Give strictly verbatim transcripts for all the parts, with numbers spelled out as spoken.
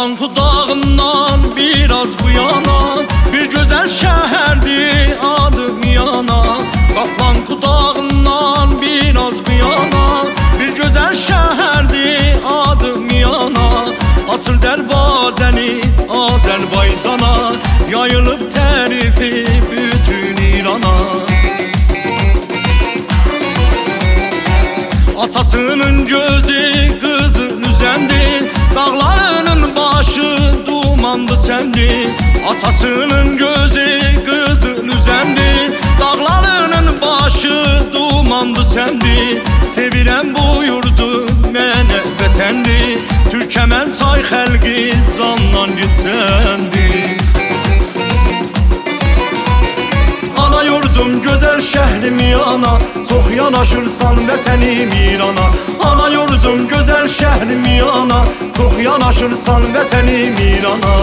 Qafqanlı dağından biraz bu yana bir gözəl şəhərdir adı Viyana. Qafqanlı dağından biraz bu yana bir gözəl şəhərdir adı Viyana. Açır dərvazəni Azərbaycana, yayılıb tərifi bütün İrana. Atasının gözü kızın üzəndi, dağlarının başı dumandı çəndi. Atasının gözü kızın üzəndi, dağlarının başı dumandı çəndi. Sevirəm bu yurdu mənə vətəndi, Türkəmən çay xəlqi candan geçəndi. Ana yurdum gözəl şəhrim Viyana, çox yanaşırsan vətənim İrana. Ana yurdum gözəl şəhrim Viyana, çox yanaşırsan vətənim İrana.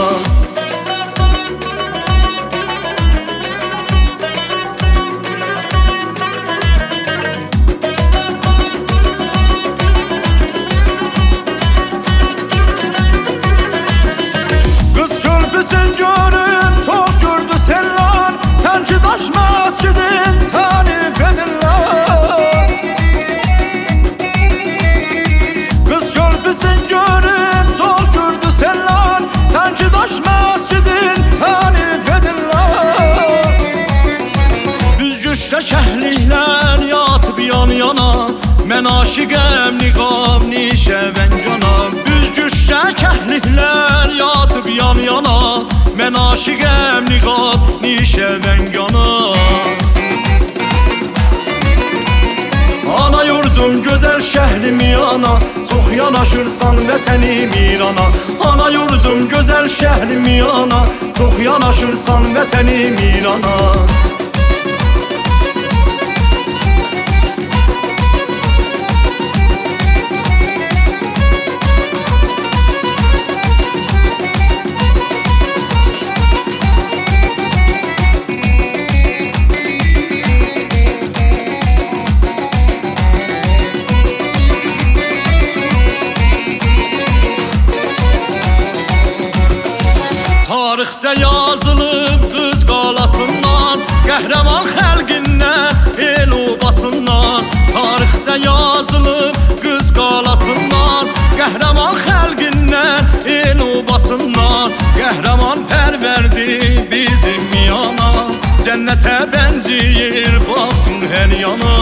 Qız körpüsün görün, çox gördü senlar, Tənküdaş məscidin tərif edirlər. Qız körpüsün görün, çox gördü senlar, Tənküdaş məscidin tərif edirlər. Düzgüşdə şəhliklər yatıb yan yana, mən aşiqəm niqab nişəvən cana. Düzgüşdə şəhliklər yatıb yan yana, mən aşiqəm niqab nişəvən yana. Ana yurdum gözəl şəhrim Viyana, çox yanaşırsan vətənim İrana. Ana yurdum gözəl şəhrim Viyana, çox yanaşırsan vətənim İrana. Tarixdə yazılıb qız qalasından, qəhrəman xəlqindən, el obasından. Tarixdə yazılıb qız qalasından, qəhrəman xəlqindən, el obasından. Qəhrəman pərverdi bizim Viyana, cənnətə bənziyir baxsın hər yana.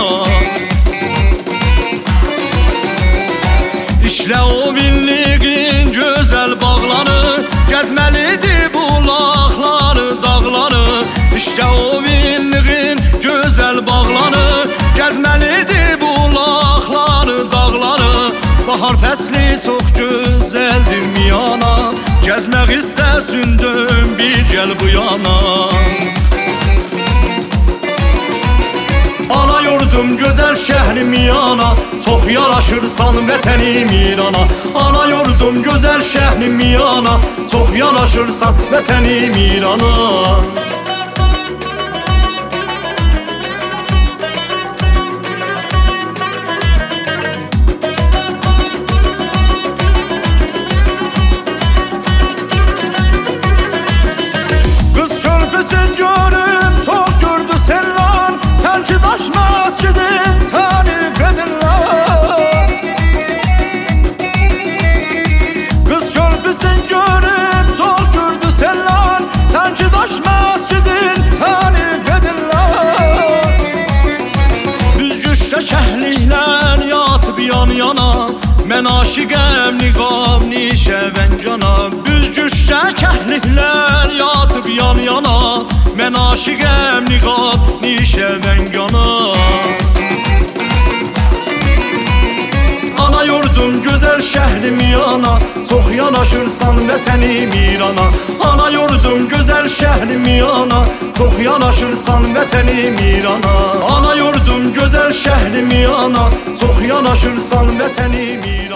İşlə o vinliğin gözəl bağları, gəzməlidir bulaqları, dağları. İşte o vinliğin gözəl bağları, gəzməlidir bulaqları, dağları. Bahar fəsli çox gözəldir Viyana, gəzmək istəsündüm bir gəl bu yana. Ana yurdum gözəl şəhrim Viyana, çox yaraşırsan vətənim İrana. Ana yurdum gözəl şəhrim Viyana, çox yanaşırsan vətənim İrana. Qız körpüsün görün, çox gördü senlar, Tənküdaş məscidin tərif edirlər. Qız körpüsün görün, çox gördü senlar, Tənküdaş məscidin tərif edirlər. Düzgüşdə şəhliklər yatıb yan yana, mən aşiqəm niqab nişəvən cana. Düzgüşdə şəhliklər yatıb yan yana, mən aşiqəm niqab nişəvən yana. Ana yurdum gözəl şəhrim Viyana, çox yanaşırsan vətənim İrana. Ana yurdum gözəl şəhrim Viyana, çox yanaşırsan vətənim İrana. Ana yurdum gözəl şəhrim Viyana, çox yanaşırsan vətənim İrana.